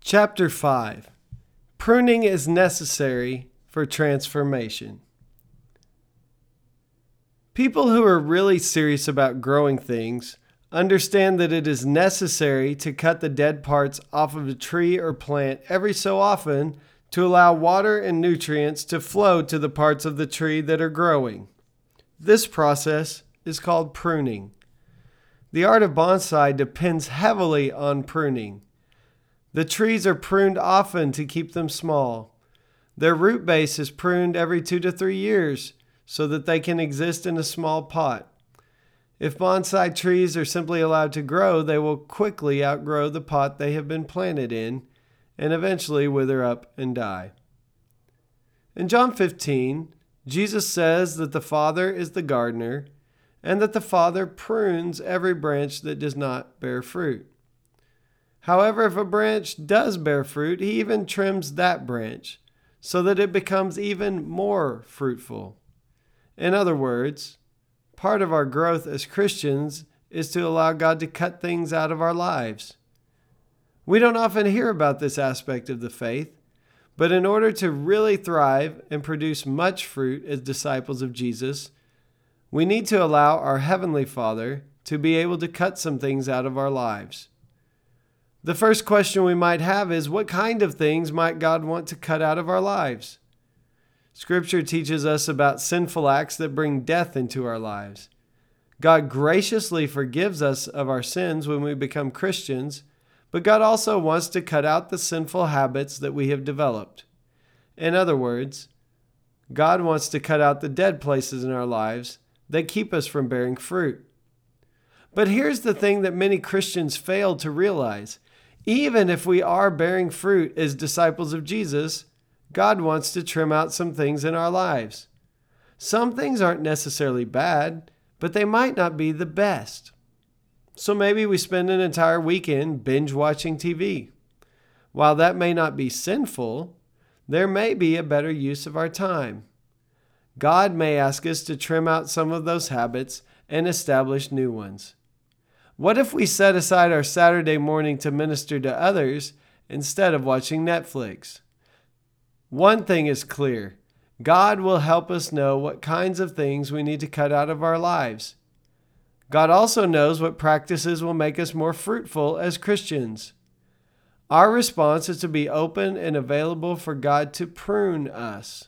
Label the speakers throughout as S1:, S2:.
S1: Chapter 5. Pruning is necessary for transformation. People who are really serious about growing things understand that it is necessary to cut the dead parts off of a tree or plant every so often to allow water and nutrients to flow to the parts of the tree that are growing. This process is called pruning. The art of bonsai depends heavily on pruning. The trees are pruned often to keep them small. Their root base is pruned every 2 to 3 years so that they can exist in a small pot. If bonsai trees are simply allowed to grow, they will quickly outgrow the pot they have been planted in and eventually wither up and die. In John 15, Jesus says that the Father is the gardener and that the Father prunes every branch that does not bear fruit. However, if a branch does bear fruit, he even trims that branch so that it becomes even more fruitful. In other words, part of our growth as Christians is to allow God to cut things out of our lives. We don't often hear about this aspect of the faith, but in order to really thrive and produce much fruit as disciples of Jesus, we need to allow our Heavenly Father to be able to cut some things out of our lives. The first question we might have is, what kind of things might God want to cut out of our lives? Scripture teaches us about sinful acts that bring death into our lives. God graciously forgives us of our sins when we become Christians, but God also wants to cut out the sinful habits that we have developed. In other words, God wants to cut out the dead places in our lives that keep us from bearing fruit. But here's the thing that many Christians fail to realize. Even if we are bearing fruit as disciples of Jesus, God wants to trim out some things in our lives. Some things aren't necessarily bad, but they might not be the best. So maybe we spend an entire weekend binge watching TV. While that may not be sinful, there may be a better use of our time. God may ask us to trim out some of those habits and establish new ones. What if we set aside our Saturday morning to minister to others instead of watching Netflix? One thing is clear. God will help us know what kinds of things we need to cut out of our lives. God also knows what practices will make us more fruitful as Christians. Our response is to be open and available for God to prune us.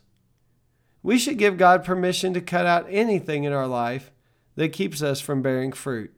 S1: We should give God permission to cut out anything in our life that keeps us from bearing fruit.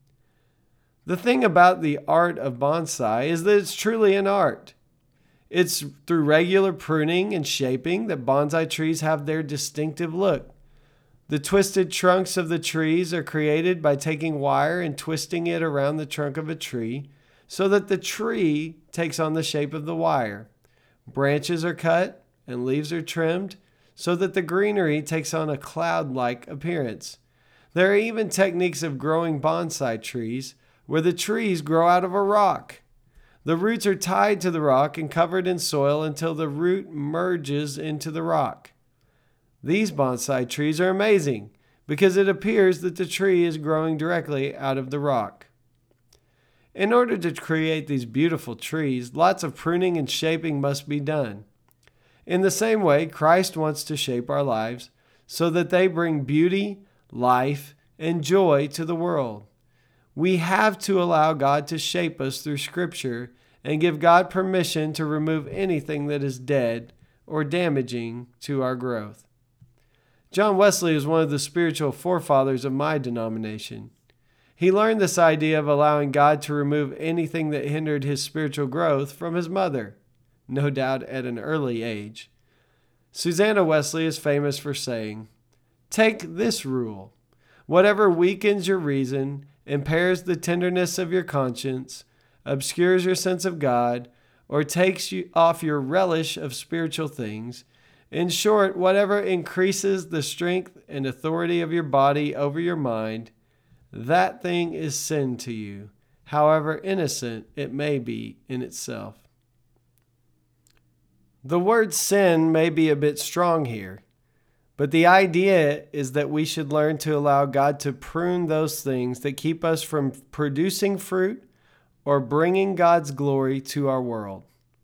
S1: The thing about the art of bonsai is that it's truly an art. It's through regular pruning and shaping that bonsai trees have their distinctive look. The twisted trunks of the trees are created by taking wire and twisting it around the trunk of a tree so that the tree takes on the shape of the wire. Branches are cut and leaves are trimmed so that the greenery takes on a cloud-like appearance. There are even techniques of growing bonsai trees where the trees grow out of a rock. The roots are tied to the rock and covered in soil until the root merges into the rock. These bonsai trees are amazing because it appears that the tree is growing directly out of the rock. In order to create these beautiful trees, lots of pruning and shaping must be done. In the same way, Christ wants to shape our lives so that they bring beauty, life, and joy to the world. We have to allow God to shape us through Scripture and give God permission to remove anything that is dead or damaging to our growth. John Wesley is one of the spiritual forefathers of my denomination. He learned this idea of allowing God to remove anything that hindered his spiritual growth from his mother, no doubt at an early age. Susanna Wesley is famous for saying, "Take this rule. Whatever weakens your reason, impairs the tenderness of your conscience, obscures your sense of God, or takes you off your relish of spiritual things, in short, whatever increases the strength and authority of your body over your mind, that thing is sin to you, however innocent it may be in itself." The word sin may be a bit strong here, but the idea is that we should learn to allow God to prune those things that keep us from producing fruit or bringing God's glory to our world.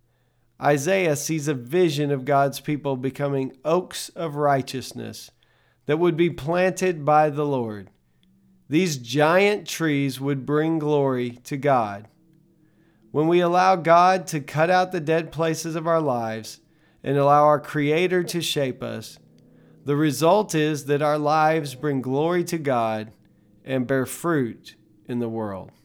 S1: Isaiah sees a vision of God's people becoming oaks of righteousness that would be planted by the Lord. These giant trees would bring glory to God. When we allow God to cut out the dead places of our lives and allow our Creator to shape us, the result is that our lives bring glory to God and bear fruit in the world.